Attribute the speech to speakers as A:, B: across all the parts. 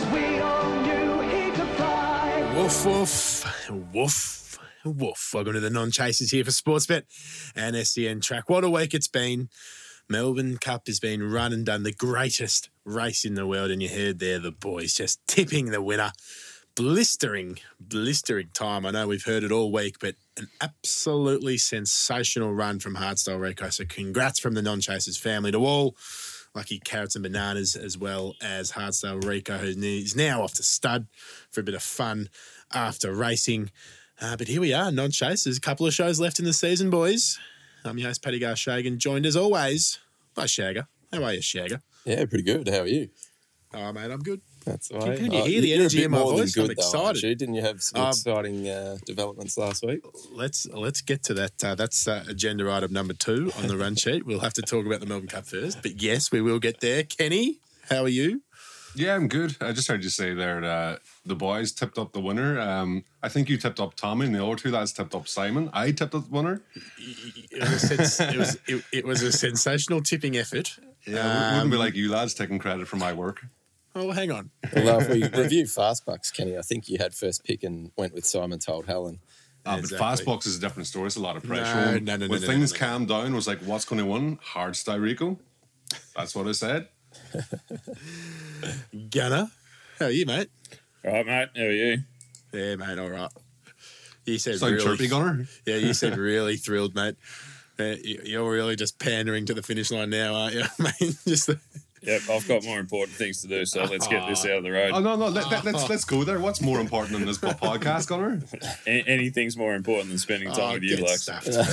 A: we all knew he could fly.
B: Woof, woof, woof, woof. Welcome to the Non-Chasers here for Sportsbet and SEN Track. What a week it's been. Melbourne Cup has been run and done, the greatest race in the world, and you heard there the boys just tipping the winner. Blistering time. I know we've heard it all week, but an absolutely sensational run from Hardstyle Rico. So congrats from the Non-Chasers family to all. Lucky Carrots and Bananas, as well as Hardstyle Rico, who is now off to stud for a bit of fun after racing. But here we are, Non-Chasers. A couple of shows left in the season, boys. I'm your host, Paddy Garshagan, joined as always by Shagger. How are you, Shagger?
C: Yeah, pretty good. How are you?
B: Oh, mate, I'm good.
C: That's all right.
B: Can you hear the energy in my voice? I'm excited.
C: Though, didn't you have some exciting developments last week?
B: Let's get to that. That's agenda item number 2 on the run sheet. We'll have to talk about the Melbourne Cup first. But yes, we will get there. Kenny, how are you?
D: Yeah, I'm good. I just heard you say there that the boys tipped up the winner. I think you tipped up Tommy and the other two lads tipped up Simon. I tipped up the winner.
B: It was a sensational tipping effort.
D: Yeah, it wouldn't be like you lads taking credit for my work.
B: Oh, hang on.
C: Well, if we review Fastbucks, Kenny, I think you had first pick and went with Simon Told Helen.
D: But Fastbox is a different story. It's a lot of pressure.
B: No.
D: When things calmed down, it was like, what's going to win? Hardstyle Rico. That's what I said.
B: Gunner, how are you, mate?
E: All right, mate. How are you?
B: Yeah, mate, all right. You said
D: like
B: really
D: chirpy, Gunner.
B: Yeah, you said really thrilled, mate. You're really just pandering to the finish line now, aren't you?
E: Yep, I've got more important things to do, so let's get this out of the road.
D: Oh, no, let's go there. What's more important than this podcast, Gunner?
E: Anything's more important than spending time with you, Lex.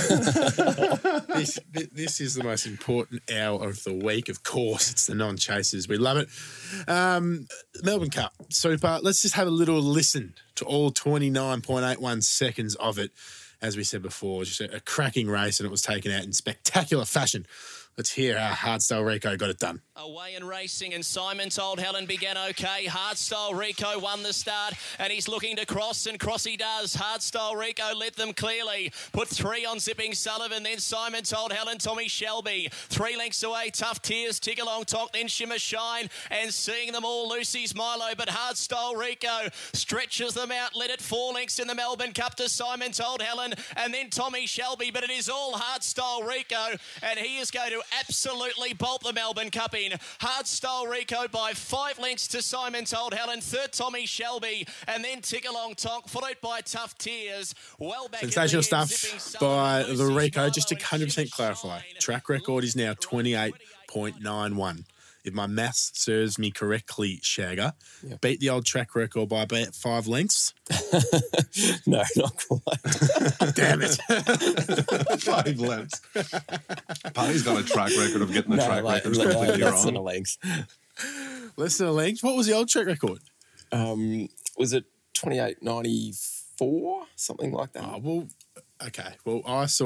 B: This is the most important hour of the week. Of course, it's the Non-Chasers. We love it. Melbourne Cup, super. Let's just have a little listen to all 29.81 seconds of it. As we said before, just a cracking race, and it was taken out in spectacular fashion. Let's hear how Hardstyle Rico got it done.
F: Away and racing, and Simon Told Helen began okay. Hardstyle Rico won the start, and he's looking to cross, and cross he does. Hardstyle Rico led them clearly. Put 3 on Zipping Sullivan, then Simon Told Helen, Tommy Shelby. 3 lengths away, Tough Tears, Tig Along Talk, then Shimmer Shine, and seeing them all, Lucy's Milo, but Hardstyle Rico stretches them out, led it 4 lengths in the Melbourne Cup to Simon Told Helen, and then Tommy Shelby, but it is all Hardstyle Rico, and he is going to absolutely bolt the Melbourne Cup in. Hardstyle Rico by 5 lengths to Simon Told Helen, third Tommy Shelby, and then Tick Along Tonk, followed by Tough Tears. Well back
B: sensational stuff by the Rico. Just to 100% clarify, track record is now 28.91. If my maths serves me correctly, Shagger, beat the old track record by about 5 lengths.
C: No, not quite.
B: Damn it.
D: 5 lengths. Paddy's got a track record of getting the track record completely
C: less
D: wrong.
C: than a length.
B: Less than a length? What was the old track record?
C: Was it 28.94? Something like that.
B: Oh, well, okay. Well,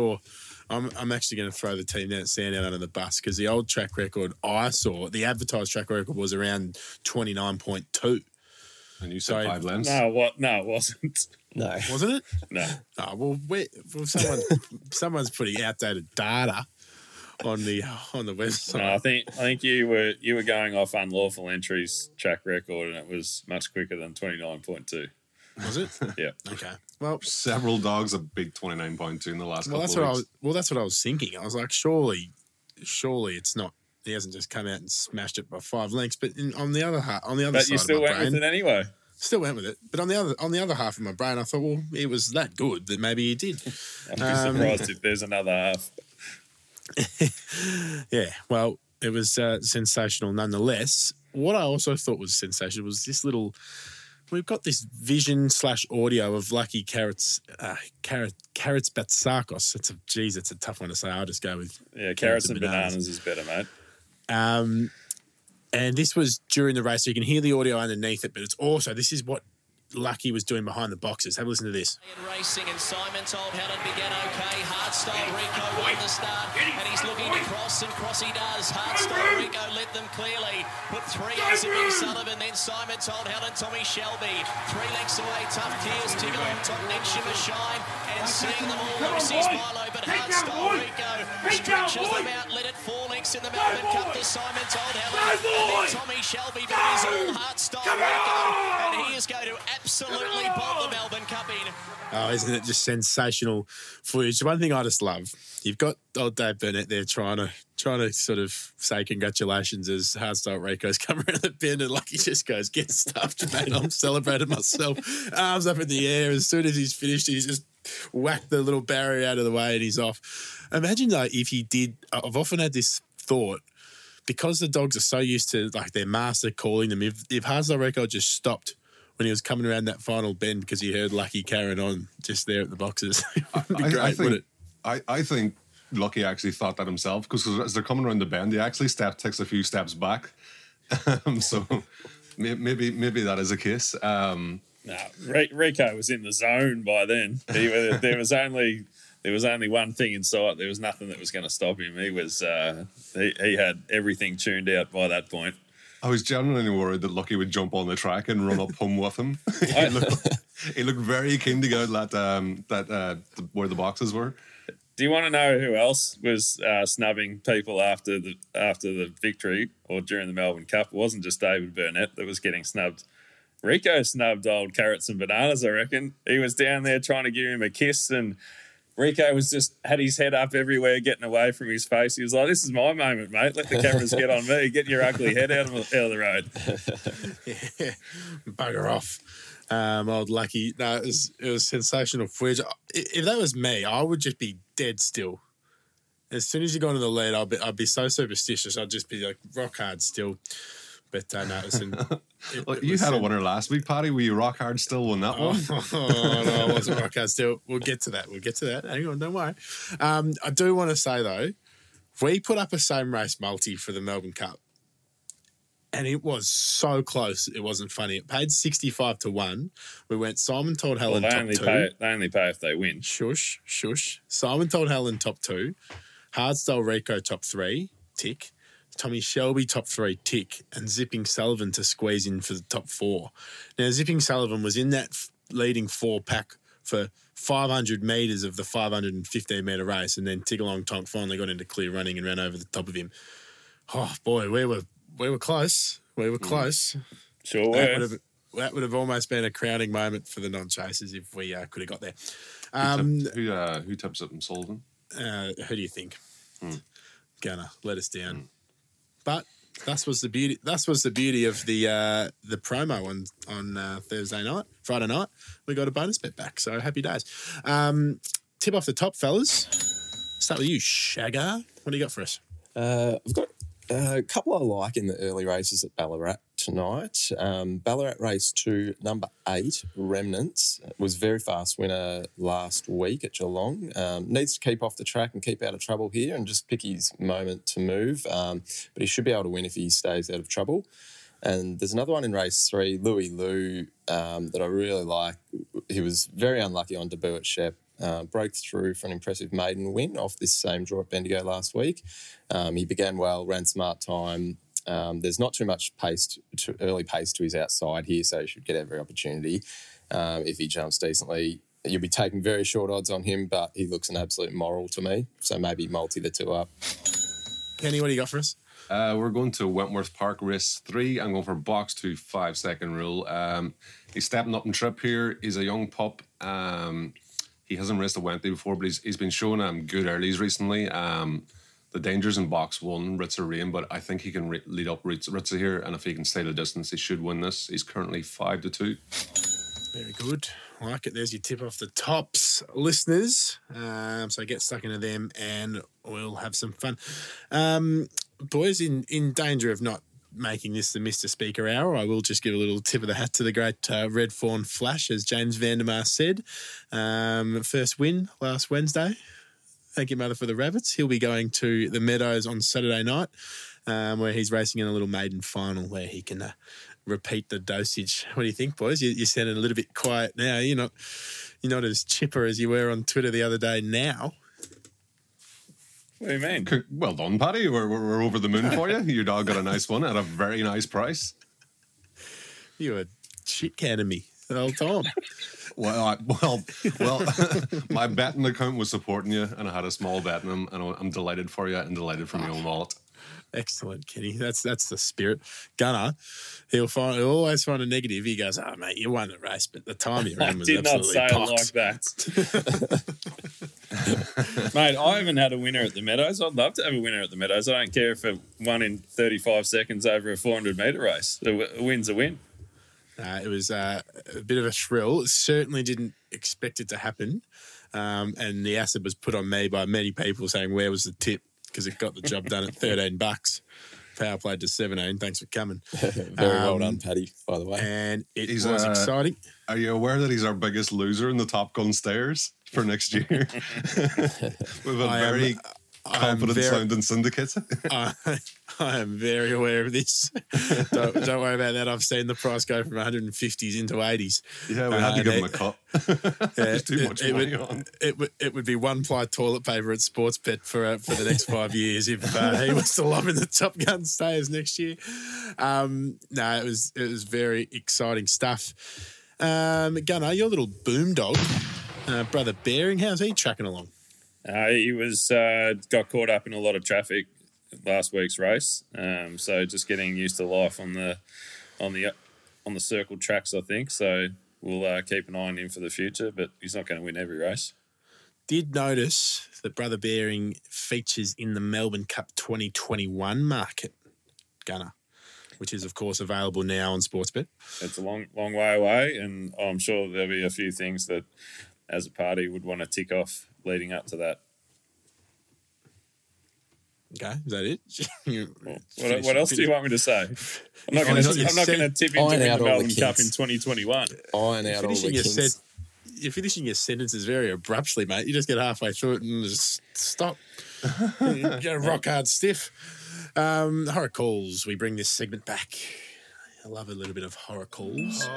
B: I'm actually going to throw the team down at Sandown under the bus because the old track record I saw, the advertised track record was around 29.2.
D: And you said 5 lengths?
E: No, what? No, it wasn't.
C: No.
B: Wasn't it?
E: No.
B: Oh, well, someone's putting outdated data on the website.
E: No, I think you were going off unlawful entries track record, and it was much quicker than 29.2.
B: Was it?
E: Yeah.
B: Okay. Well,
D: several dogs have big 29.2 in the last couple of weeks.
B: That's what I was thinking. I was like, surely it's not. He hasn't just come out and smashed it by 5 lengths. But on the other side,
E: but you still went with it anyway.
B: Still went with it. But on the other half of my brain, I thought, well, it was that good that maybe he did.
E: I'd be surprised if there's another half.
B: Yeah. Well, it was sensational nonetheless. What I also thought was sensational was this little. We've got this vision/audio of Lucky Carrots Batsakos. It's a tough one to say. I'll just go with
E: Carrots and Bananas is better, mate.
B: And this was during the race, so you can hear the audio underneath it, but it's also, this is what Lucky was doing behind the boxes. Have a listen to this.
F: Racing, and Simon Told Helen began okay. Hardstyle Rico won the start, and he's looking to cross, and cross he does. Hardstyle Rico led them clearly. Put 3 on Zipping Sullivan, then Simon Told Helen, Tommy Shelby. 3 lengths away, Tough Tears, Tig Along Top, next Shimmer Shine, and seeing them all, Lucy's Milo, but Hardstyle Rico stretches them out, led it 4 lengths next in the Melbourne Cup to Simon Todd Helen. And then Tommy Shelby, but it is all Heartstyle Rico. And he is going to absolutely bolt the Melbourne Cup in.
B: Oh, isn't it just sensational footage? One thing I just love, you've got old Dave Burnett there trying to sort of say congratulations as Hardstyle Rico's come around the bend, and Lucky just goes, get stuffed, mate. I'm celebrating myself. Arms up in the air. As soon as he's finished, he's just whacked the little barrier out of the way and he's off. Imagine though if he did. I've often had this thought, because the dogs are so used to like their master calling them, if Hardstyle Rico just stopped when he was coming around that final bend because he heard Lucky carrying on just there at the boxes. It would be great, wouldn't it?
D: I think Lucky actually thought that himself, because as they're coming around the bend, he actually takes a few steps back. So maybe that is a case.
E: No, Rico was in the zone by then. There was only one thing in sight. There was nothing that was going to stop him. He was he had everything tuned out by that point.
D: I was genuinely worried that Lucky would jump on the track and run up home with him. He looked very keen to go that where the boxes were.
E: Do you want to know who else was snubbing people after the victory or during the Melbourne Cup? It wasn't just David Burnett that was getting snubbed. Rico snubbed old Carrots and Bananas, I reckon. He was down there trying to give him a kiss, and Rico was just had his head up everywhere, getting away from his face. He was like, "This is my moment, mate. Let the cameras get on me. Get your ugly head out of the road."
B: Yeah, bugger off. Old Lucky. No, it was sensational footage. If that was me, I would just be dead still. As soon as you got into the lead, I'd be so superstitious. I'd just be like rock hard still. But no,
D: you had a winner last week, Paddy. Were you rock hard still on that one?
B: Oh, no, I wasn't rock hard still. We'll get to that. Hang on, don't worry. I do want to say, though, we put up a same race multi for the Melbourne Cup, and it was so close, it wasn't funny. It paid 65-1. We went Simon Todd Helen top 2.
E: They only pay if they win.
B: Shush. Simon Todd Helen top 2. Hardstyle Rico top 3. Tick. Tommy Shelby top 3, tick, and Zipping Sullivan to squeeze in for the top 4. Now, Zipping Sullivan was in that leading 4 pack for 500 metres of the 515-metre race, and then Tiggalong Tonk finally got into clear running and ran over the top of him. Oh, boy, we were close. We were close.
E: Sure were.
B: That would have almost been a crowning moment for the non-chasers if we could have got there.
D: Who tips up in Sullivan?
B: Who do you think? Gonna let us down. But that was the beauty of the promo on Friday night. We got a bonus bet back, so happy days. Tip off the top, fellas. Start with you, Shagger. What do you got for us?
C: I've got a couple I like in the early races at Ballarat tonight. Ballarat race 2, number 8, Remnants, was very fast winner last week at Geelong. Needs to keep off the track and keep out of trouble here and just pick his moment to move. But he should be able to win if he stays out of trouble. And there's another one in race 3, Louis Lou, that I really like. He was very unlucky on debut at Shep. Broke through for an impressive maiden win off this same draw at Bendigo last week. He began well, ran smart time. There's not too much early pace to his outside here, so he should get every opportunity. If he jumps decently, you'll be taking very short odds on him, but he looks an absolute moral to me. So maybe multi the 2 up.
B: Kenny, what do you got for us?
D: We're going to Wentworth Park race 3. I'm going for box 2, 5-second rule. He's stepping up in trip here. He's a young pup. He hasn't raced a Wenty before, but he's been showing good earlies recently. The dangers in box 1, Ritzer Rain, but I think he can lead up Ritzer here, and if he can stay the distance, he should win this. He's currently 5-2.
B: Very good. I like it. There's your tip off the tops, listeners. So get stuck into them and we'll have some fun. Boys, in danger of not making this the Mr. Speaker hour, I will just give a little tip of the hat to the great Red Fawn Flash, as James Vandermeer said. First win last Wednesday. Thank you, Mother, for the rabbits. He'll be going to the Meadows on Saturday night, where he's racing in a little maiden final where he can repeat the dosage. What do you think, boys? You're sounding a little bit quiet now. You're not as chipper as you were on Twitter the other day now.
E: What do you mean?
D: Well done, Paddy. We're over the moon for you. Your dog got a nice one at a very nice price.
B: You were shit canning me the whole time.
D: Well, my betting account was supporting you, and I had a small bet in him, and I'm delighted for you and delighted for my own wallet.
B: Excellent, Kenny. That's the spirit. Gunner, he'll always find a negative. He goes, "Oh, mate, you won the race, but the time you
E: I
B: ran was
E: did not
B: absolutely
E: say
B: poxed."
E: it like that. Mate, I haven't had a winner at the Meadows. I'd love to have a winner at the Meadows. I don't care if it won in 35 seconds over a 400-metre race. A win's a win.
B: It was a bit of a thrill. Certainly didn't expect it to happen. And the acid was put on me by many people saying, "Where was the tip?" Because it got the job done at $13. Power played to 17. Thanks for coming.
C: Very well done, Paddy, by the way.
B: And it
D: He's,
B: was exciting.
D: Are you aware that he's our biggest loser in the Top Gun stairs for next year? With a very confident sounding syndicate.
B: I am very aware of this. Don't worry about that. I've seen the price go from 150s into 80s.
D: Yeah, we had to give him a cut. There's too much money on.
B: It would be one-ply toilet paper at Sportsbet for the next 5 years if he was still up in the Top Gun stayers next year. It was very exciting stuff. Gunnar, your little boom dog, Brother Bearing, how's he tracking along?
E: He was got caught up in a lot of traffic last week's race, so just getting used to life on the circle tracks, I think. So we'll keep an eye on him for the future, but he's not going to win every race.
B: Did notice that Brother Bearing features in the Melbourne Cup 2021 market, Gunner, which is of course available now on Sportsbet.
E: It's a long way away, and I'm sure there'll be a few things that, as a party, would want to tick off leading up to that.
B: Okay, is that it?
E: What else do you want me to say? I'm not going to tip into the Melbourne Cup in 2021.
C: Iron out all the kinks.
B: You're finishing your sentences very abruptly, mate. You just get halfway through it and just stop. You go rock hard stiff. Horror calls. We bring this segment back. I love a little bit of horror calls.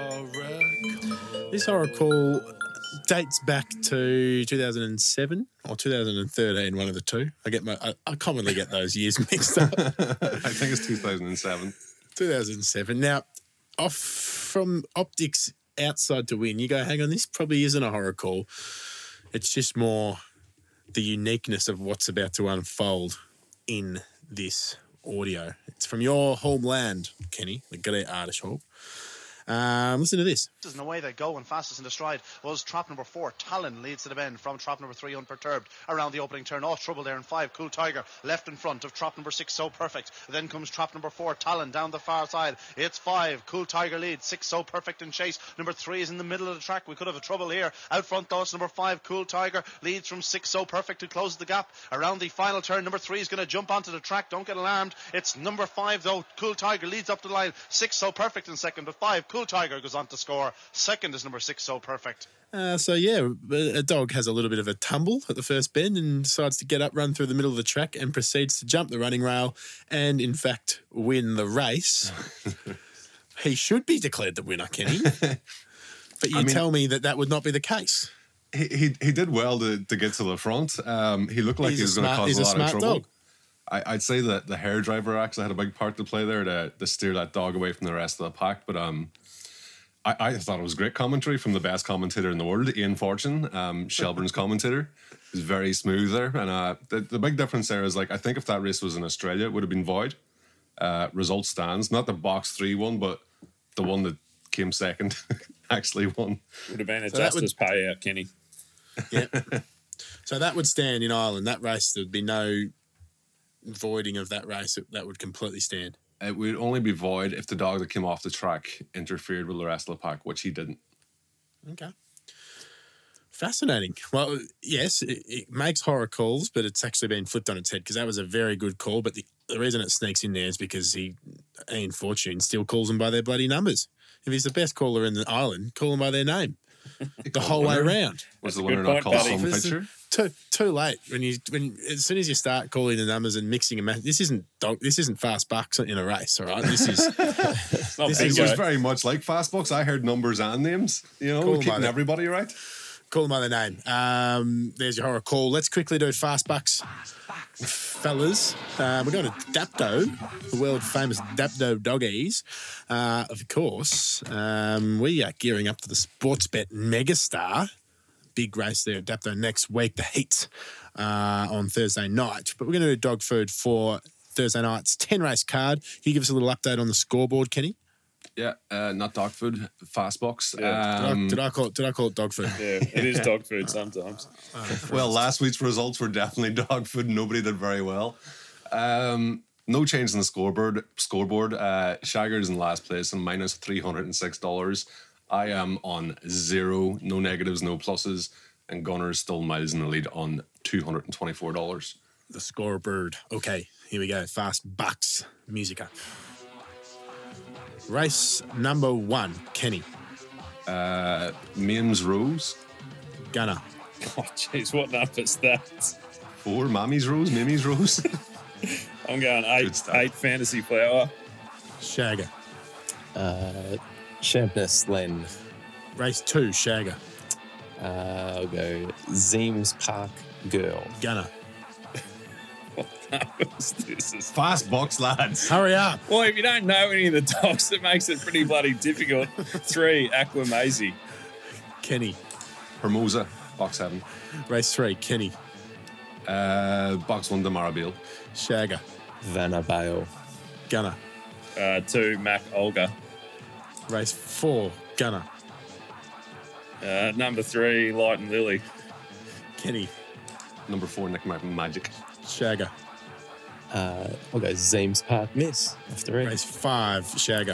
B: This horror call dates back to 2007 or 2013, one of the two. I commonly get those years mixed up.
D: I think it's 2007.
B: 2007. Now, off from optics outside to win, you go, hang on, this probably isn't a horror call. It's just more the uniqueness of what's about to unfold in this audio. It's from your homeland, Kenny, the Great Irish Hall. Listen to this.
G: And away they go, and fastest in the stride was trap number 4. Talon leads to the bend from trap number 3, Unperturbed. Around the opening turn, off trouble there in 5. Cool Tiger left in front of trap number 6, So Perfect. Then comes trap number 4, Talon down the far side. It's 5. Cool Tiger leads. 6, So Perfect in chase. Number 3 is in the middle of the track. We could have a trouble here. Out front though, it's number 5, Cool Tiger leads from 6, So Perfect to close the gap. Around the final turn, number 3 is going to jump onto the track. Don't get alarmed. It's number 5 though. Cool Tiger leads up the line. 6, So Perfect in second, but 5, Cool Tiger goes on to score. Second is number 6, So Perfect.
B: A dog has a little bit of a tumble at the first bend and decides to get up, run through the middle of the track, and proceeds to jump the running rail and, in fact, win the race. He should be declared the winner, Kenny. But you tell me that would not be the case.
D: He did well to get to the front. He looked like he was going to cause a lot of trouble.
B: Dog.
D: I'd say that the hairdriver actually had a big part to play there to steer that dog away from the rest of the pack. But I thought it was great commentary from the best commentator in the world, Ian Fortune, Shelbourne's commentator. He was very smooth there. And the big difference there is, like, I think if that race was in Australia, it would have been void. Result stands. Not the box 3 one, but the one that came second actually won.
E: Would have been a justice payout, Kenny.
B: Yeah. So that would stand in Ireland. That race, there'd be no voiding of that race. That would completely stand.
D: It would only be void if the dog that came off the track interfered with the rest of the pack, which he didn't.
B: Okay. Fascinating. Well, yes, it makes horror calls, but it's actually been flipped on its head because that was a very good call. But the reason it sneaks in there is because Ian Fortune still calls them by their bloody numbers. If he's the best caller in the island, call them by their name the whole way around.
D: Was the winner not called on the picture?
B: Too late. When as soon as you start calling the numbers and mixing them, this isn't fast bucks in a race, all right? This is
D: it was very much like fast bucks. I heard numbers and names. Keeping everybody right.
B: Call them by their name. There's your horror call. Let's quickly do fast bucks. Fellas, we're going to Dapto, the world famous Dapto doggies. Of course, we are gearing up to the Sportsbet Megastar. Big race there at Dapto next week, the heats on Thursday night. But we're going to do dog food for Thursday night's 10-race card. Can you give us a little update on the scoreboard, Kenny?
D: Yeah, not dog food, fast box.
E: Yeah.
B: Did I call it dog food?
E: Yeah, it is dog food sometimes.
D: Well, last week's results were definitely dog food. Nobody did very well. No change in the scoreboard. Shagger's in last place and minus $306. I am on 0, no negatives, no pluses, and Gunner's still miles in the lead on $224.
B: The scoreboard. Okay, here we go. Fast bucks. Musica. Race number 1, Kenny.
D: Mims Rose.
B: Gunner.
E: Oh, jeez, what number is that?
D: 4, Mammy's Rose, Mimi's Rose.
E: I'm going
D: Good stuff.
E: 8 Fantasy Flower.
B: Shagger.
C: Champness Len.
B: Race 2, Shagger.
C: I'll go Zeems Park Girl.
B: Gunner.
E: This is...
D: Fast box, lads.
B: Hurry up.
E: Well, if you don't know any of the dogs, it makes it pretty bloody difficult. 3, Aquamazy.
B: Kenny.
D: Hermosa, box 7.
B: Race 3, Kenny.
D: Box 1, Demarabile.
B: Shagger.
C: Vanna Bale.
B: Gunner.
E: 2, Mac Olga.
B: Race 4, Gunner.
E: Number 3, Light and Lily.
B: Kenny.
D: Number 4, Nick Magic.
B: Shagger.
C: I'll go Zeems Park Miss off the
B: Race 5, Shagger.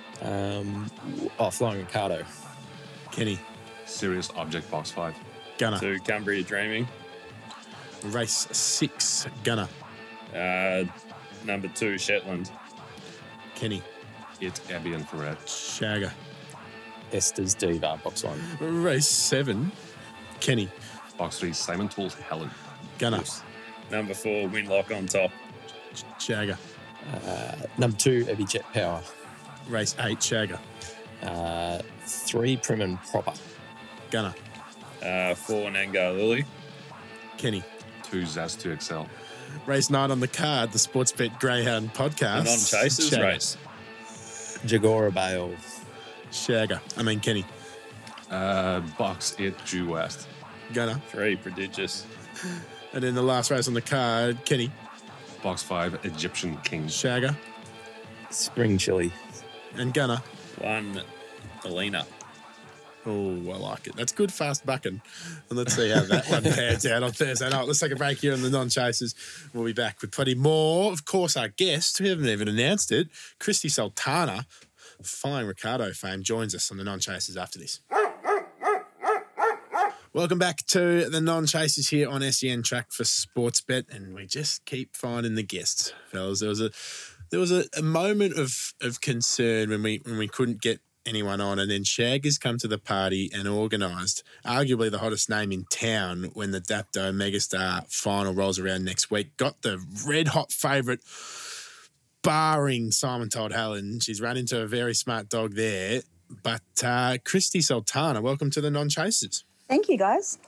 C: Flying Ricardo.
B: Kenny.
D: Serious Object, box 5.
B: Gunner.
E: 2, Cumbria Dreaming.
B: Race 6, Gunner.
E: Number 2, Shetland.
B: Kenny.
D: 8, Abby and Ferret.
B: Shagger.
C: Esther's Diva, box 1.
B: Race 7, Kenny.
D: Box 3, Simon Told Helen.
B: Gunner.
E: Number 4, Winlock on top.
B: Shagger.
C: Number 2, Abby Jet Power.
B: Race 8, Shagger.
C: 3, Prim and Proper.
B: Gunner.
E: 4, Nangar Lily.
B: Kenny.
D: 2, Zaz 2 XL.
B: Race 9 on the card, the Sportsbet Greyhound podcast.
E: The non-chasers
B: Shagger.
E: race.
C: Jagora Bale.
B: Kenny.
D: Box 8, Due West.
B: Gunner.
E: 3, Prodigious.
B: And then the last race on the card, Kenny.
D: Box 5, Egyptian King.
B: Shagger.
C: Spring Chili.
B: And Gunner.
E: 1, Alina.
B: Oh, I like it. That's good fast bucking. And let's see how that one pans out on Thursday night. Let's take a break here on the non-chasers. We'll be back with plenty more. Of course, our guest, we haven't even announced it, Christy Sultana, Flying Ricardo fame, joins us on the non-chasers after this. Welcome back to the non-chasers here on SEN Track for Sportsbet, and we just keep finding the guests, fellas. There was a moment of concern when we couldn't get anyone on, and then Shag has come to the party and organised arguably the hottest name in town when the Dapto Megastar final rolls around next week. Got the red hot favourite, barring Simon Told Helen. She's run into a very smart dog there. But Christy Sultana, welcome to the non-chasers.
H: Thank you, guys.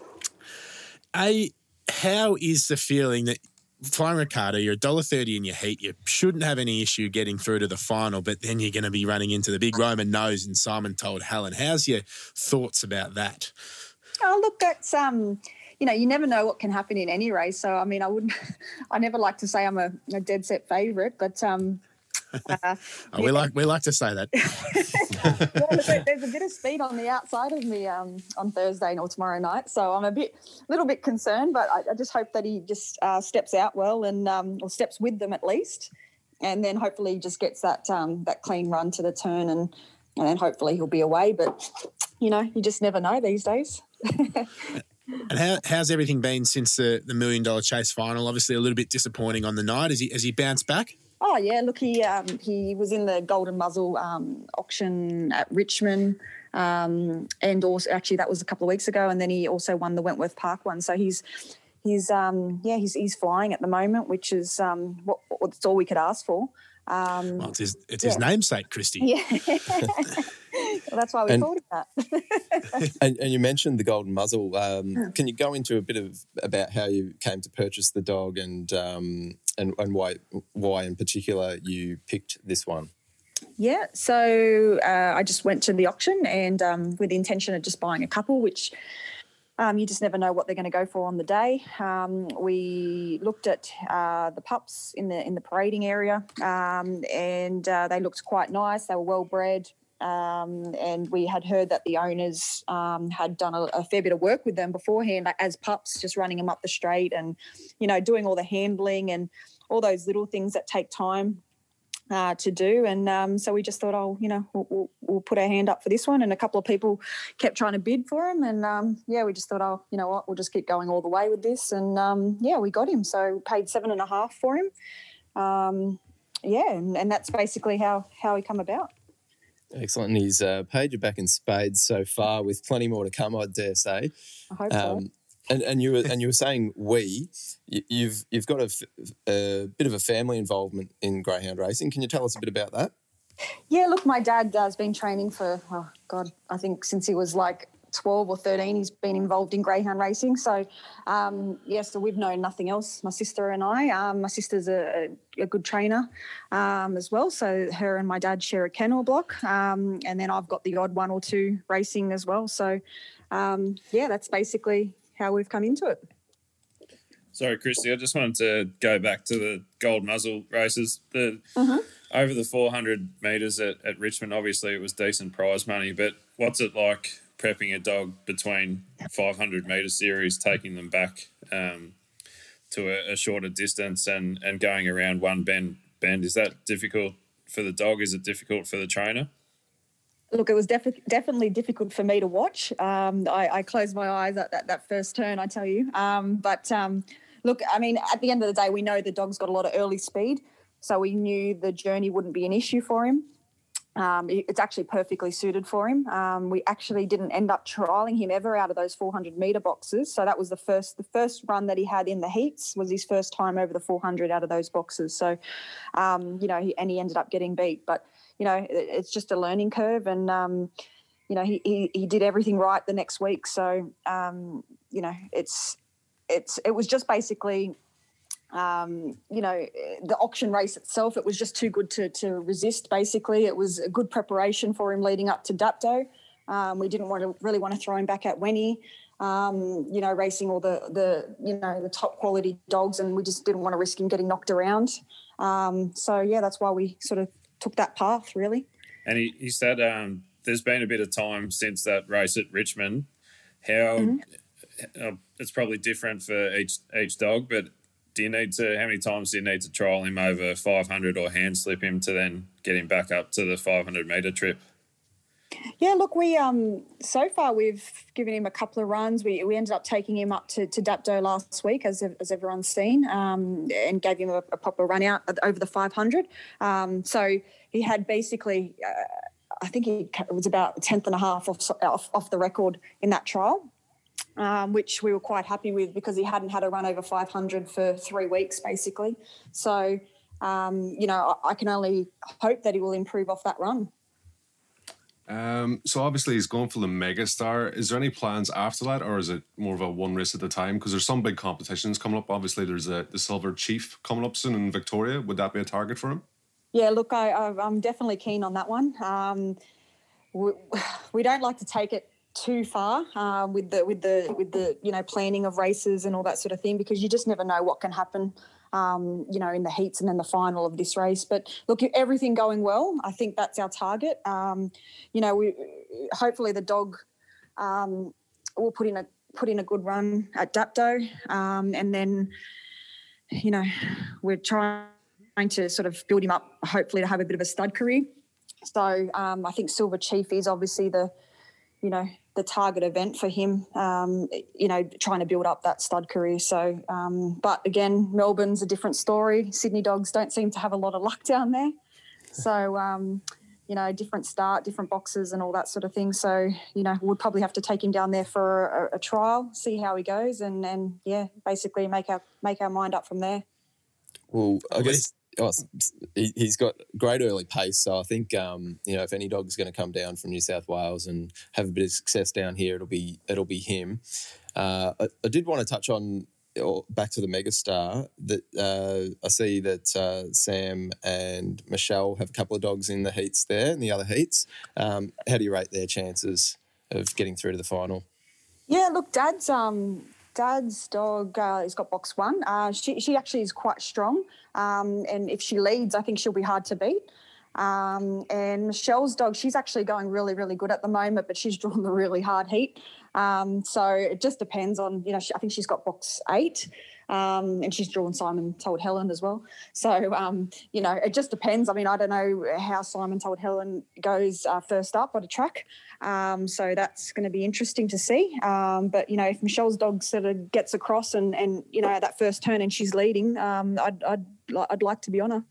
B: How is the feeling that Flying Ricardo, you're $1.30 in your heat, you shouldn't have any issue getting through to the final, but then you're going to be running into the big Roman nose in Simon Told Helen. How's your thoughts about that?
H: Oh, look, that's you never know what can happen in any race. So I mean, I never like to say I'm a dead set favourite, but
B: we like to say that.
H: Yeah, there's a bit of speed on the outside of me on Thursday or tomorrow night, so I'm a little bit concerned. But I just hope that he just steps out well and or steps with them at least, and then hopefully he just gets that clean run to the turn, and then hopefully he'll be away. But you just never know these days.
B: And how's everything been since the $1 million chase final? Obviously a little bit disappointing on the night. Has he bounced back?
H: Oh yeah, look, he was in the Golden Muzzle auction at Richmond, and also actually that was a couple of weeks ago, and then he also won the Wentworth Park one. So he's flying at the moment, which is what's all we could ask for.
B: Well, it's his namesake, Christy.
H: Yeah, well, that's why we called it that.
C: and you mentioned the Golden Muzzle. Can you go into a bit about how you came to purchase the dog and why in particular you picked this one?
H: Yeah, so I just went to the auction and with the intention of just buying a couple, which You just never know what they're going to go for on the day. We looked at the pups in the parading area, and they looked quite nice. They were well bred. And we had heard that the owners had done a fair bit of work with them beforehand, like as pups, just running them up the straight and, doing all the handling and all those little things that take time to do. And so we just thought, we'll put our hand up for this one. And a couple of people kept trying to bid for him. And, we just thought, you know what, we'll just keep going all the way with this. And, we got him. So paid 7.5 for him. And that's basically how he come about.
C: Excellent. And he's paid you back in spades so far, with plenty more to come, I dare say.
H: I hope so.
C: And you were saying you've got a bit of a family involvement in greyhound racing. Can you tell us a bit about that?
H: Yeah, look, my dad has been training for I think since he was like 12 or 13, he's been involved in greyhound racing. So, so we've known nothing else, my sister and I. My sister's a good trainer as well. So her and my dad share a kennel block. And then I've got the odd one or two racing as well. So, that's basically how we've come into it.
E: Sorry, Christy, I just wanted to go back to the gold muzzle races. Over the 400 metres at Richmond, obviously it was decent prize money, but what's it like prepping a dog between 500 metre series, taking them back to a shorter distance and going around one bend? Is that difficult for the dog? Is it difficult for the trainer?
H: Look, it was definitely difficult for me to watch. I closed my eyes at that first turn, I tell you. Look, I mean, at the end of the day, we know the dog's got a lot of early speed, so we knew the journey wouldn't be an issue for him. It's actually perfectly suited for him. We actually didn't end up trialling him ever out of those 400 metre boxes. So that was the first run that he had in the heats was his first time over the 400 out of those boxes. So, he ended up getting beat. But, it's just a learning curve. And, he did everything right the next week. So, it was just basically... the auction race itself, it was just too good to resist, basically. It was a good preparation for him leading up to Dapto. We didn't really want to throw him back at Wenny, racing all the top quality dogs, and we just didn't want to risk him getting knocked around. That's why we sort of took that path, really.
E: And he said there's been a bit of time since that race at Richmond. How it's probably different for each dog, but how many times do you need to trial him over 500 or hand slip him to then get him back up to the 500 metre trip?
H: Yeah, look, we so far we've given him a couple of runs. We ended up taking him up to Dapto last week, as everyone's seen, and gave him a proper run out over the 500. So he had basically, I think it was about a tenth and a half off the record in that trial. Which we were quite happy with because he hadn't had a run over 500 for 3 weeks, basically. So, I can only hope that he will improve off that run.
D: So obviously he's going for the Megastar. Is there any plans after that, or is it more of a one race at a time? Because there's some big competitions coming up. Obviously there's the Silver Chief coming up soon in Victoria. Would that be a target for him?
H: Yeah, look, I'm definitely keen on that one. We don't like to take it too far with the planning of races and all that sort of thing, because you just never know what can happen in the heats and then the final of this race. But look, everything going well, I think that's our target. We hopefully the dog will put in a good run at Dapto, and then we're trying to sort of build him up, hopefully to have a bit of a stud career. So I think Silver Chief is obviously the target event for him, trying to build up that stud career. So, but again, Melbourne's a different story. Sydney dogs don't seem to have a lot of luck down there. So, different start, different boxes and all that sort of thing. So, we'll probably have to take him down there for a trial, see how he goes, and basically make our mind up from there.
C: Well, I guess he's got great early pace, so I think if any dog's going to come down from New South Wales and have a bit of success down here, it'll be him. I did want to touch on back to the Megastar. That I see that Sam and Michelle have a couple of dogs in the heats there, in the other heats. How do you rate their chances of getting through to the final?
H: Yeah, look, Dad's dog has got box 1. She actually is quite strong, and if she leads, I think she'll be hard to beat. And Michelle's dog, she's actually going really, really good at the moment, but she's drawn the really hard heat. So it just depends on, I think she's got box 8. And she's drawn Simon Told Helen as well. So, it just depends. I mean, I don't know how Simon Told Helen goes first up on a track. So that's going to be interesting to see. But, if Michelle's dog sort of gets across and that first turn and she's leading, I'd like to be on her.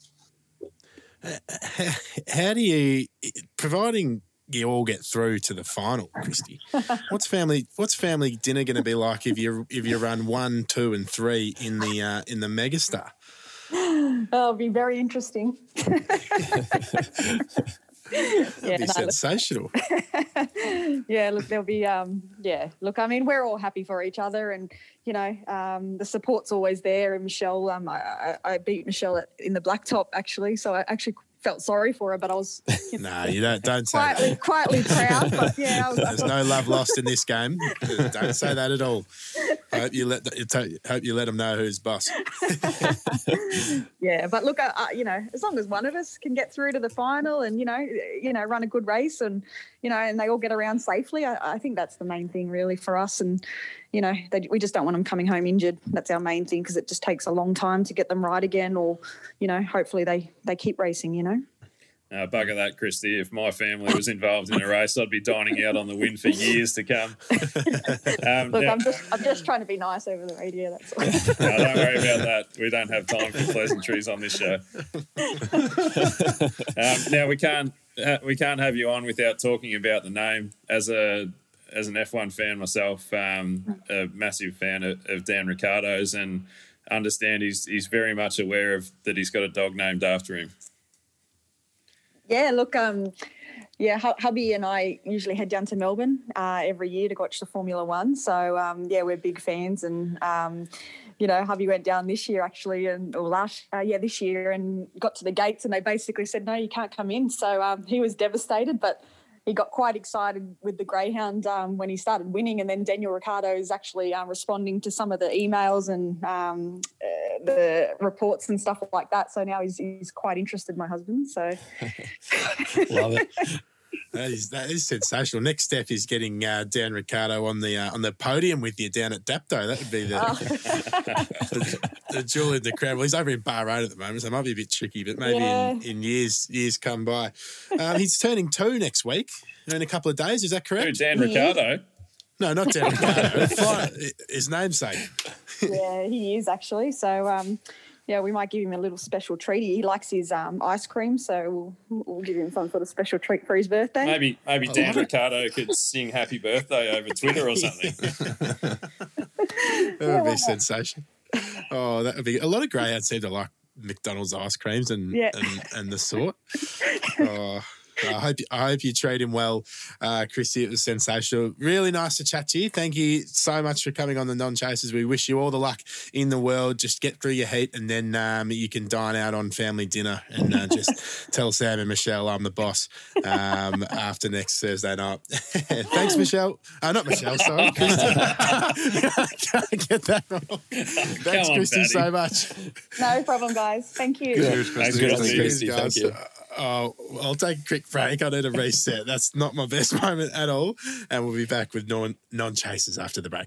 B: How do you, providing you all get through to the final, Christy, what's family dinner going to be like if you run 1, 2, and 3 in the Megastar?
H: It'll be very interesting.
B: That'd be sensational.
H: Yeah, look, there'll be look, I mean, we're all happy for each other, and the support's always there. And Michelle, I beat Michelle in the blacktop actually, so I actually felt sorry for her, but I was
B: no, you don't say that.
H: quietly proud. But yeah,
B: there's no love lost in this game. Don't say that at all. I hope you let them know who's boss.
H: Yeah, but look, as long as one of us can get through to the final and run a good race and and they all get around safely, I think that's the main thing really for us. And we just don't want them coming home injured. That's our main thing, because it just takes a long time to get them right again, or hopefully they keep racing.
E: Bugger that, Christy. If my family was involved in a race, I'd be dining out on the win for years to come.
H: Look, I'm just trying to be nice over the radio. That's all.
E: No, don't worry about that. We don't have time for pleasantries on this show. Now we can't have you on without talking about the name. As an F1 fan myself, a massive fan of Dan Ricciardo's, and understand he's very much aware of that he's got a dog named after him.
H: Yeah, look, hubby and I usually head down to Melbourne every year to watch the Formula One. So, we're big fans. And, hubby went down this year actually, this year, and got to the gates and they basically said, no, you can't come in. So he was devastated, but he got quite excited with the Greyhound when he started winning. And then Daniel Ricciardo is actually responding to some of the emails and the reports and stuff like that. So now he's quite interested, my husband. So
C: Love it.
B: That is sensational. Next step is getting Dan Ricciardo on the podium with you down at Dapto. That would be the jewel in the crown. Well, he's over in Bahrain at the moment, so it might be a bit tricky, but maybe in years come by. He's turning 2 next week in a couple of days. Is that correct?
E: Who, Dan Ricciardo?
B: No, not Dan Ricciardo. His namesake.
H: Yeah, he is actually. So, we might give him a little special treat. He likes his ice cream, so we'll give him some sort of special treat for his birthday.
E: Maybe Dan Ricciardo could sing happy birthday over Twitter or something.
B: That would be sensational. Oh, that would be. A lot of greyhounds seem to like McDonald's ice creams and the sort. Oh, I hope you treat him well, Christy. It was sensational. Really nice to chat to you. Thank you so much for coming on the Non-Chasers. We wish you all the luck in the world. Just get through your heat, and then you can dine out on family dinner and just tell Sam and Michelle I'm the boss after next Thursday night. Thanks, Michelle. Not Michelle, sorry, Christy. I can't get that wrong. Thanks, Christy, so much.
H: No problem, guys. Thank you.
D: Cheers, Christy.
C: Thanks, Christy.
B: Guys.
C: Thank you.
B: I'll take a quick break. I need a reset. That's not my best moment at all. And we'll be back with non-chasers after the break.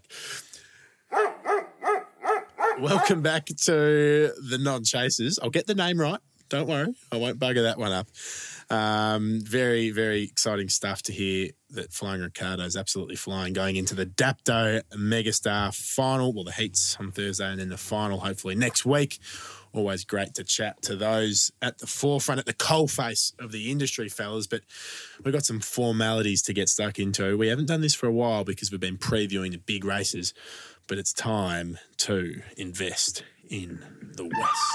B: Welcome back to the Non-Chasers. I'll get the name right. Don't worry. I won't bugger that one up. Very, very exciting stuff to hear that Flying Ricciardo is absolutely flying going into the Dapto Megastar final. Well, the heats on Thursday and then the final hopefully next week. Always great to chat to those at the forefront, at the coalface of the industry, fellas. But we've got some formalities to get stuck into. We haven't done this for a while because we've been previewing the big races, but it's time to invest in the West.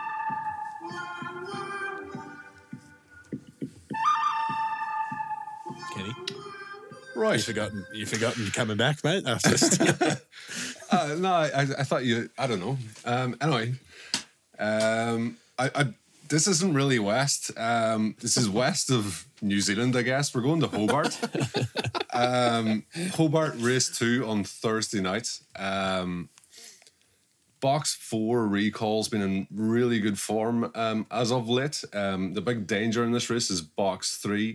B: Kenny?
D: Right.
B: You've forgotten you're coming back, mate, after this.
D: No, I thought you, I don't know. Anyway, I This isn't really west. This is west of New Zealand, I guess. We're going to Hobart. Hobart race 2 on Thursday night. Box 4 Recall's been in really good form as of late. The big danger in this race is Box 3,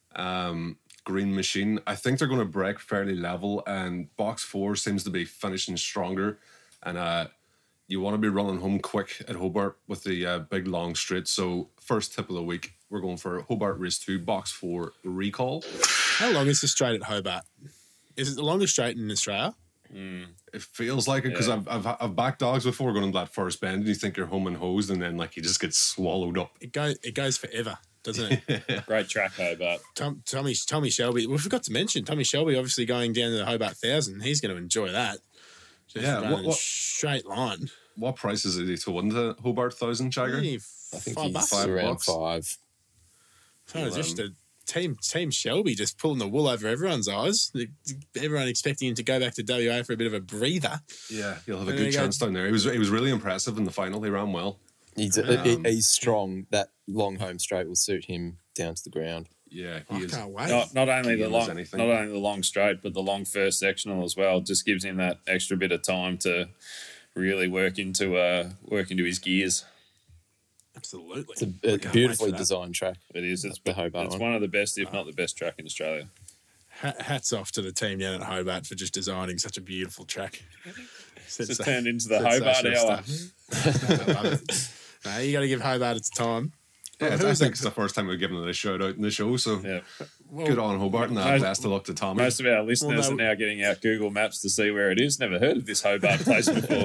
D: Green Machine. I think they're going to break fairly level, and Box 4 seems to be finishing stronger. And you want to be running home quick at Hobart with the big long straight. So first tip of the week, we're going for Hobart Race 2, Box 4 Recall.
B: How long is the straight at Hobart? Is it the longest straight in Australia?
D: It feels like it because I've backed dogs before going to that first bend and you think you're home and hosed and then like you just get swallowed up.
B: It goes forever, doesn't it?
E: Great track, Hobart.
B: Tommy Shelby. We forgot to mention Tommy Shelby obviously going down to the Hobart 1000. He's going to enjoy that. Just running a straight line.
D: What price is it to win the Hobart 1000, Jagger?
C: I think he's
B: $5.
C: around $5.
B: So just a Team Shelby just pulling the wool over everyone's eyes. Everyone expecting him to go back to WA for a bit of a breather.
D: Yeah, he'll have a good chance down there. He was really impressive in the final. He ran well.
C: He's strong. That long home straight will suit him down to the ground.
D: Yeah,
B: I can't wait.
E: Not only the long straight, but the long first sectional as well. Just gives him that extra bit of time to really work into his gears.
B: Absolutely.
C: It's a beautifully designed track.
E: It is. It's
C: the Hobart
E: It's
C: one.
E: one of the best, if not the best track in Australia.
B: Hats off to the team down at Hobart for just designing such a beautiful track.
E: It's turned into the Hobart hour.
B: I love it. No, you got to give Hobart its time.
D: Yeah, I think it's the first time we've given it a shout out in the show, so good on Hobart and best of luck to Tommy.
E: Most of our listeners are now getting out Google Maps to see where it is. Never heard of this Hobart place before.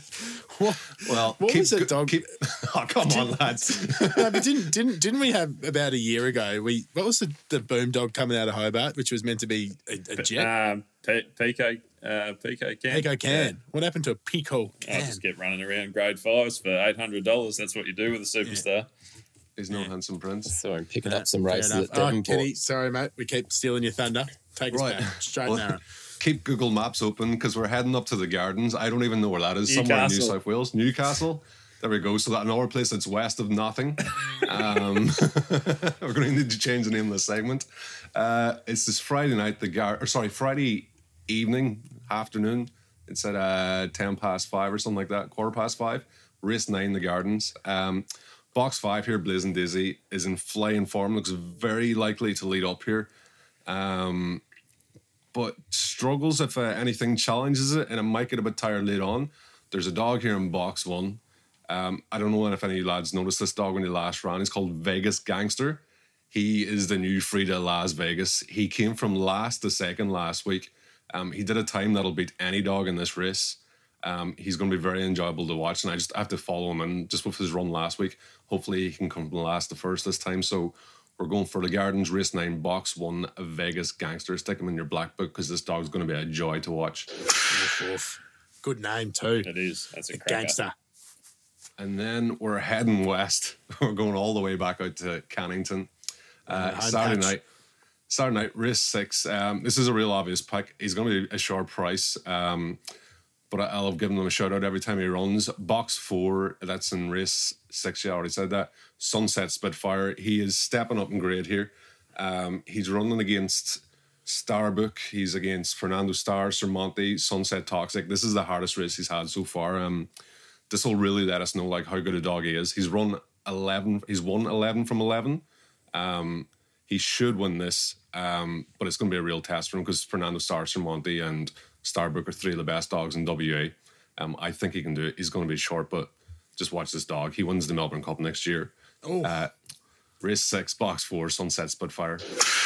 D: Well,
B: what was the dog?
D: Oh, come on, lads.
B: No, but didn't we have about a year ago? What was the boom dog coming out of Hobart, which was meant to be a jet?
E: Pico Can.
B: Pico Can. Yeah. What happened to a Pico Can?
E: I just get running around grade 5s for $800. That's what you do with a superstar.
B: Yeah.
D: He's no handsome prince.
C: So I'm picking up some races at Devonport.
B: Kenny, sorry, mate. We keep stealing your thunder. Take us back. Straight narrow.
D: Keep Google Maps open because we're heading up to the Gardens. I don't even know where that is. Somewhere in New South Wales. Newcastle. There we go. So that another place that's west of nothing. We're going to need to change the name of the segment. It's this Friday night, Friday evening, afternoon. It's at 5:10 or something like that, 5:15. Race 9, the Gardens. Box 5 here, Blazing Daisy, is in flying form. Looks very likely to lead up here. But struggles if anything challenges it, and it might get a bit tired late on. There's a dog here in Box 1. I don't know if any lads noticed this dog when he last ran. He's called Vegas Gangster. He is the new Frida Las Vegas. He came from last to second last week. He did a time that'll beat any dog in this race. He's going to be very enjoyable to watch, and I just have to follow him. And just with his run last week, hopefully he can come from last to first this time. So we're going for the Gardens Race 9, Box 1, Vegas Gangster. Stick him in your black book because this dog's going to be a joy to watch.
B: Good name too.
E: It is. That's a
B: gangster.
D: And then we're heading west. We're going all the way back out to Cannington. Saturday night, race 6. This is a real obvious pick. He's going to be a short price. But I'll have given him a shout out every time he runs. Box 4, that's in race 6. You already said that. Sunset Spitfire. He is stepping up in grade here. He's running against Starbook. He's against Fernando Star, Sir Monty, Sunset Toxic. This is the hardest race he's had so far. This will really let us know like how good a dog he is. He's won 11 from 11. He should win this, but it's going to be a real test for him because Fernando Star, Sir Monty, and Starbook are 3 of the best dogs in WA. I think he can do it. He's going to be short, but just watch this dog. He wins the Melbourne Cup next year. Race 6, Box 4, Sunset Spitfire.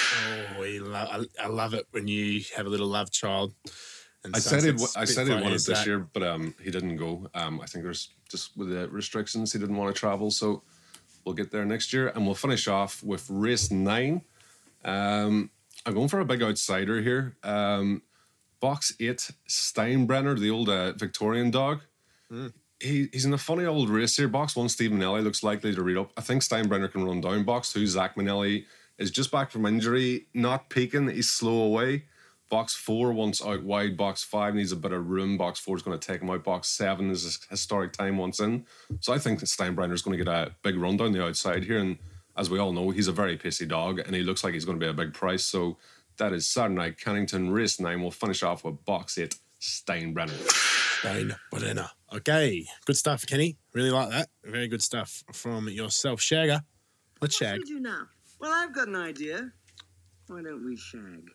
B: I love it when you have a little love child. And
D: I said he wanted this year, but he didn't go. I think there's just with the restrictions, he didn't want to travel. So we'll get there next year, and we'll finish off with race 9. I'm going for a big outsider here. Box 8, Steinbrenner, the old Victorian dog. He's in a funny old race here. Box 1, Steve Manelli looks likely to read up. I think Steinbrenner can run down. Box 2, Zach Manelli is just back from injury, not peaking. He's slow away. Box 4 wants out wide. Box 5 needs a bit of room. Box 4 is going to take him out. Box 7 is a historic time once in. So I think that Steinbrenner is going to get a big run down the outside here. And as we all know, he's a very pacey dog and he looks like he's going to be a big price. So that is Saturday night, Kennington, race 9. We'll finish off with Box 8, Steinbrenner.
B: Steinbrenner. Okay, good stuff, Kenny. Really like that. Very good stuff from yourself, Shagger. Let's shag.
I: What do we do now? Well, I've got an idea. Why don't we shag?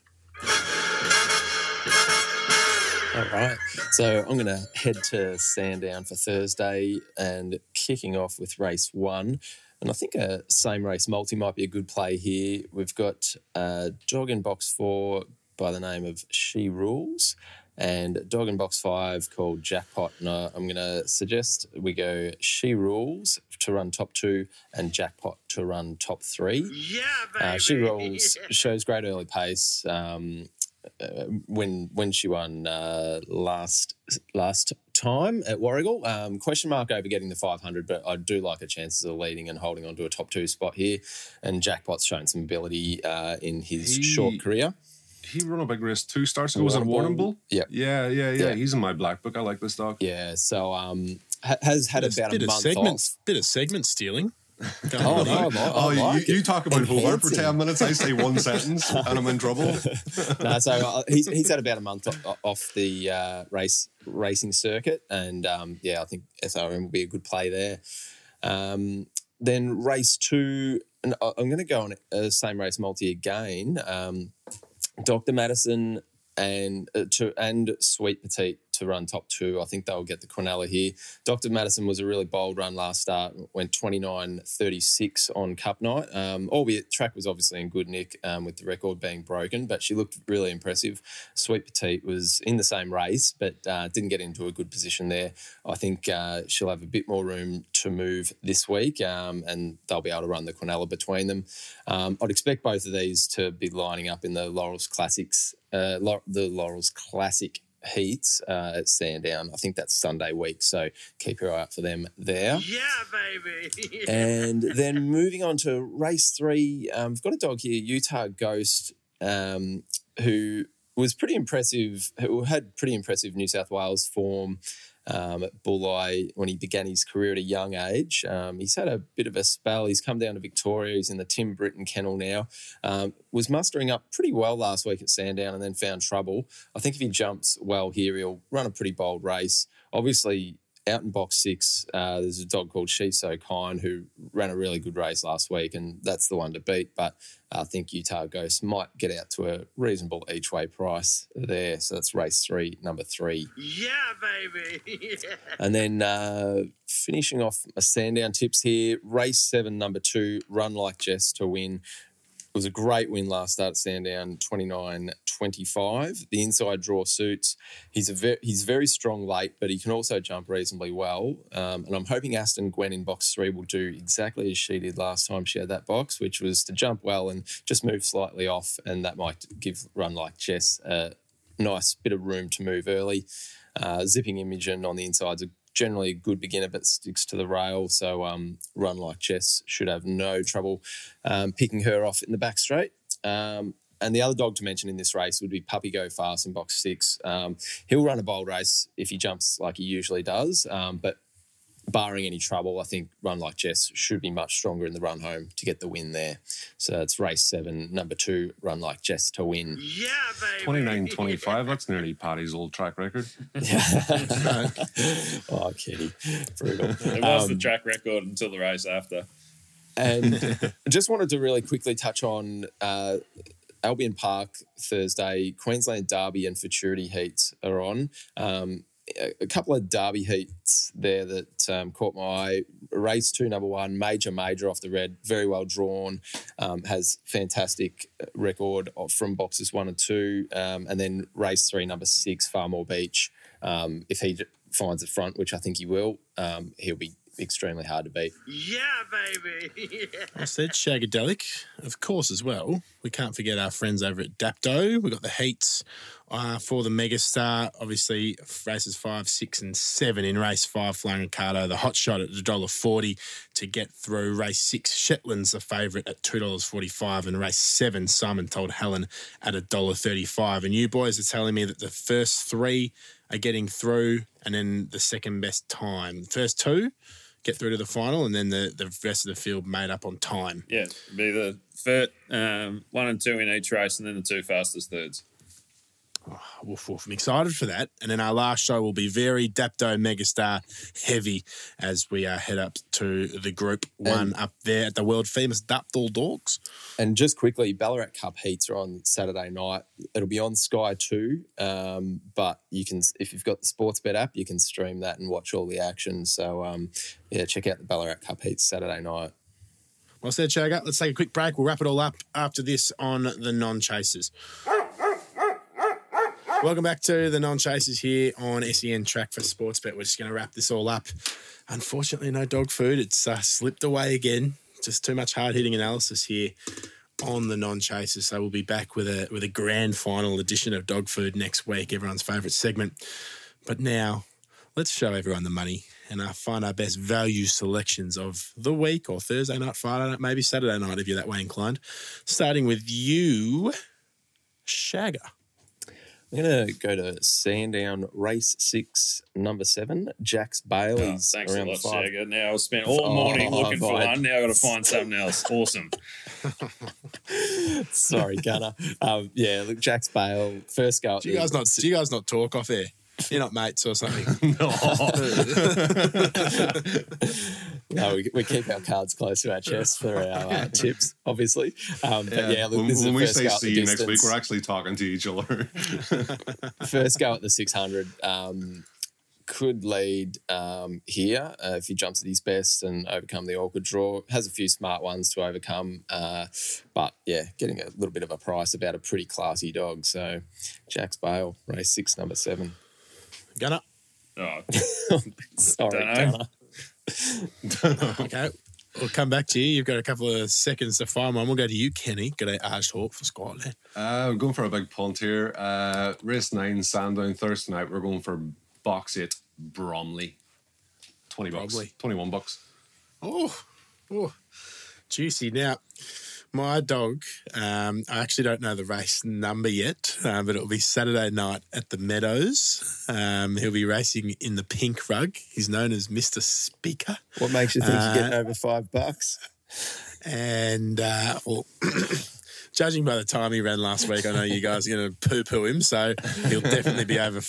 C: All right. So I'm going to head to Sandown for Thursday and kicking off with race 1. And I think a same race multi might be a good play here. We've got a dog in box 4 by the name of She Rules and a dog in box 5 called Jackpot. And I'm going to suggest we go She Rules to run top 2 and Jackpot to run top 3.
I: Yeah, baby.
C: She Rules shows great early pace. When she won last time at Warragul. Question mark over getting the 500, but I do like her chances of leading and holding on to a top 2 spot here. And Jackpot's shown some ability in his short career.
D: He run a big race 2 starts ago. Was it Warrnambool?
C: Yeah.
D: Yeah. He's in my black book. I like this dog.
C: Yeah, so has had about a month off.
B: Bit of segment stealing.
D: You talk about Hobart for 10 minutes. I say one sentence and I'm in trouble.
C: No, so he's had about a month off the racing circuit, and I think SRM will be a good play there. Then race 2, and I'm going to go on a same race multi again. Dr. Madison and Sweet Petite to run top 2. I think they'll get the Quinella here. Dr. Madison was a really bold run last start, went 29.36 on Cup night, albeit track was obviously in good nick with the record being broken, but she looked really impressive. Sweet Petite was in the same race, but didn't get into a good position there. I think she'll have a bit more room to move this week, and they'll be able to run the Quinella between them. I'd expect both of these to be lining up in the Laurels Classics, the Laurels Classic heats at Sandown. I think that's Sunday week, so keep your eye out for them there.
I: Yeah, baby.
C: And then moving on to race 3, we've got a dog here, Utah Ghost, who was pretty impressive, who had pretty impressive New South Wales form at Bulli when he began his career at a young age. He's had a bit of a spell. He's come down to Victoria. He's in the Tim Britton kennel now. Was mustering up pretty well last week at Sandown and then found trouble. I think if he jumps well here, he'll run a pretty bold race. Obviously, out in box 6, there's a dog called She's So Kind who ran a really good race last week, and that's the one to beat. But I think Utah Ghost might get out to a reasonable each way price there. So that's race 3, number 3.
I: Yeah, baby.
C: And then finishing off a Sandown tips here, race 7, number 2, Run Like Jess to win. It was a great win last start at Sandown, 29.25. The inside draw suits. He's very strong late, but he can also jump reasonably well. And I'm hoping Aston Gwen in box 3 will do exactly as she did last time she had that box, which was to jump well and just move slightly off, and that might give Run Like Jess a nice bit of room to move early. Zipping Imogen on the inside's generally a good beginner, but sticks to the rail. So Run Like Jess should have no trouble picking her off in the back straight. And the other dog to mention in this race would be Puppy Go Fast in box 6. He'll run a bold race if he jumps like he usually does, but barring any trouble, I think Run Like Jess should be much stronger in the run home to get the win there. So it's race 7, number 2, Run Like Jess to win.
I: Yeah, baby.
D: 29.25, that's nearly Paddy's old track record.
C: Oh, Kitty. Brutal.
E: It was the track record until the race after.
C: And just wanted to really quickly touch on Albion Park Thursday, Queensland Derby and Futurity heats are on. A couple of Derby heats there that caught my eye. Race 2, number 1, Major off the red, very well drawn, has fantastic record from boxes 1 and 2. And then race 3, number 6, Farmore Beach. If he finds the front, which I think he will, he'll be extremely hard to beat.
I: Yeah, baby. Yeah.
B: I said Shagadelic, of course, as well. We can't forget our friends over at Dapto. We've got the heats for the Megastar. Obviously, races 5, 6 and 7 in race 5, Flying Ricardo, the hot shot at $1.40 to get through. Race 6, Shetland's the favourite at $2.45, and race 7, Simon Told Helen at $1.35. And you boys are telling me that the first 3 are getting through, and then the second best time. First 2 get through to the final, and then the rest of the field made up on time.
E: Yeah, be the third, 1 and 2 in each race, and then the 2 fastest thirds.
B: Woof, woof. I'm excited for that. And then our last show will be very Dapto Megastar heavy as we head up to the Group 1 up there at the world famous Dapto Dogs.
C: And just quickly, Ballarat Cup heats are on Saturday night. It'll be on Sky 2, but you can, if you've got the Sportsbet app, you can stream that and watch all the action. So, check out the Ballarat Cup heats Saturday night.
B: Well said, Shagger. Let's take a quick break. We'll wrap it all up after this on the Non-Chasers. Welcome back to the Non-Chasers here on SEN Track for Sportsbet. We're just going to wrap this all up. Unfortunately, no dog food. It's slipped away again. Just too much hard-hitting analysis here on the Non-Chasers. So we'll be back with a grand final edition of Dog Food next week, everyone's favourite segment. But now, let's show everyone the money and find our best value selections of the week, or Thursday night, Friday night, maybe Saturday night if you're that way inclined. Starting with you, Shagger.
C: I'm going to go to Sandown, race 6, number 7, Jax Bailey's.
E: Thanks a
C: around
E: lot,
C: the 5.
E: Shagger. Now I spent all morning looking for one. Now I've got to find something else. Awesome.
C: Sorry, Gunner. Look, Jax Bale, first go.
B: Do you guys not talk off air? You're not mates or something?
C: No, we keep our cards close to our chest for our tips, obviously. Look,
D: when
C: this is the
D: we
C: first
D: say
C: go at
D: see
C: the
D: you next week,
C: distance.
D: we're actually talking to each other.
C: First go at the 600 could lead here if he jumps at his best and overcome the awkward draw. Has a few smart ones to overcome, but getting a little bit of a price about a pretty classy dog. So Jax Bale, race 6, number 7.
B: Gunner.
E: Oh,
C: Sorry,
E: Dunno.
C: Gunner.
B: Okay. We'll come back to you. You've got a couple of seconds to find one. We'll go to you, Kenny. Got a Arched Hawk for Scotland.
D: We're going for a big punt here. Race 9, Sandown, Thursday night. We're going for box 8, Bromley. $20.
B: Bromley.
D: $21.
B: Oh, juicy. Now, my dog, I actually don't know the race number yet, but it'll be Saturday night at the Meadows. He'll be racing in the pink rug. He's known as Mr. Speaker.
C: What makes you think you're getting over $5?
B: And, judging by the time he ran last week, I know you guys are going to poo-poo him, so he'll definitely be over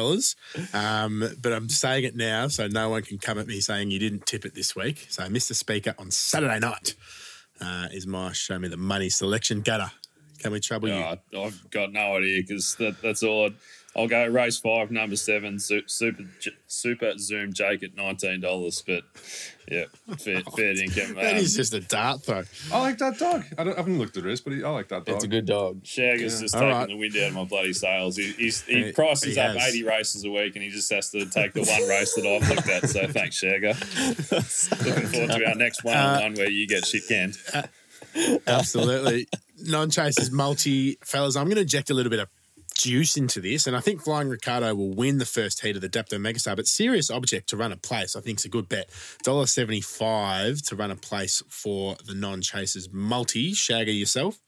B: $5. But I'm saying it now so no one can come at me saying you didn't tip it this week. So Mr. Speaker on Saturday night is my show me the money selection. Gunner, can we trouble you?
E: I've got no idea because that's all. I'll go race 5, number 7, Super Zoom Jake at $19. But fair dinkum.
B: That is just a dart throw.
D: I like that dog. I haven't looked at this, but I like that dog.
C: It's a good dog.
E: Shagger's just
B: All
E: taking
B: right.
E: the wind out of my bloody sails. He prices up
B: has.
E: 80 races a week and he just has to take the one race that I've looked at. So thanks, Shagger. Looking forward to our next one where you get shit canned.
B: Absolutely. Non-chasers multi. Fellas, I'm going to inject a little bit of juice into this, and I think Flying Ricardo will win the first heat of the Dapto Megastar, but Serious Object to run a place I think is a good bet. $1.75 to run a place for the Non-Chasers multi. Shagger, yourself?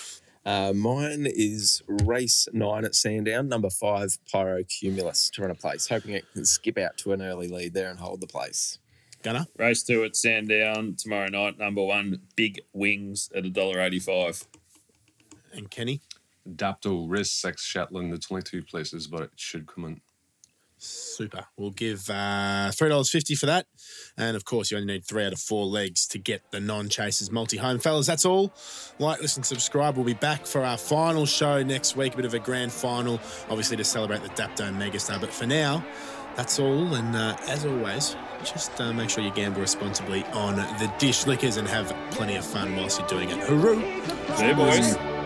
C: Mine is race 9 at Sandown, number 5, Pyrocumulus to run a place. Hoping it can skip out to an early lead there and hold the place.
B: Gunner?
E: Race 2 at Sandown tomorrow night, number 1, Big Wings at $1.85.
B: And Kenny?
D: Dapto, race 6, Shetland, the 22 places, but it should come in.
B: Super. We'll give $3.50 for that. And, of course, you only need 3 out of 4 legs to get the Non-Chasers multi-home. Fellas, that's all. Like, listen, subscribe. We'll be back for our final show next week, a bit of a grand final, obviously to celebrate the Dapto Megastar. But for now, that's all. And as always, just make sure you gamble responsibly on the Dish Liquors and have plenty of fun whilst you're doing it. Hooroo!
E: See you, boys.